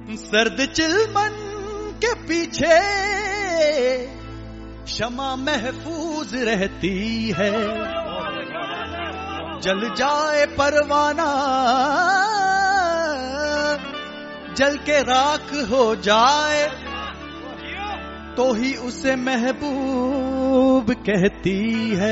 सर्द चिलमन के पीछे शमा महफूज रहती है, जल जाए परवाना जल के राख हो जाए तो ही उसे महबूब कहती है।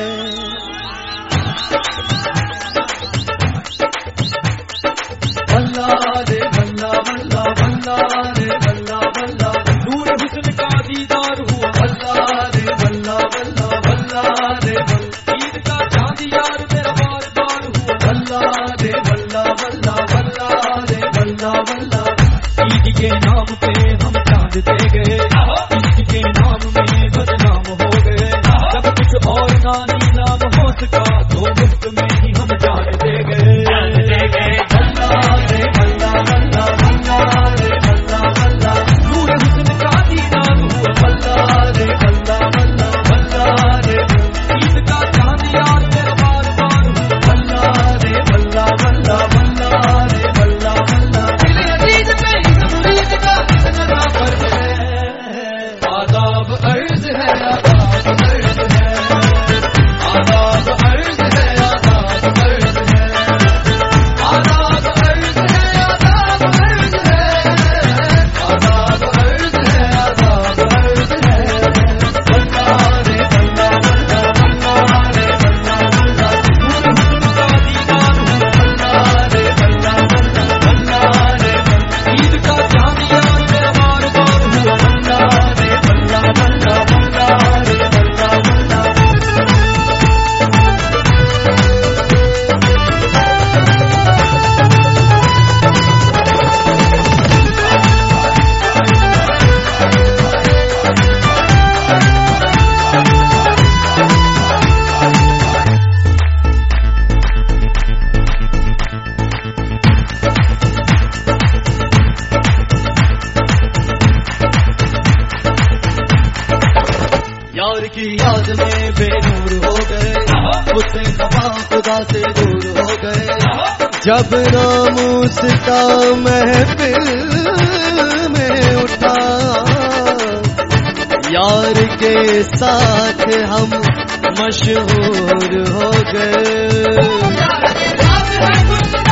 बल्ला रे बल्ला बल्ला बल्ला रे बल्ला बल्ला, नूर हुस्न का दीदार हुआ। बल्ला रे बल्ला बल्ला बल्ला रे बल्ला, ईद का चांद यार मेरा बार बार हुआ। बल्ला रे बल्ला बल्ला बल्ला रे बल्ला बल्ला, ईद के नाम पे हम चांद दे गए, ईद के नाम में बदनाम हो गए। जब कुछ और ना नीलाम हो सका तो मुफ्त में ही हम जान दे गए। यार की याद में बेनूर हो गए, उससे खफा खुदा से दूर हो गए। जब नामूस का महफिल में उठा, यार के साथ हम मशहूर हो गए।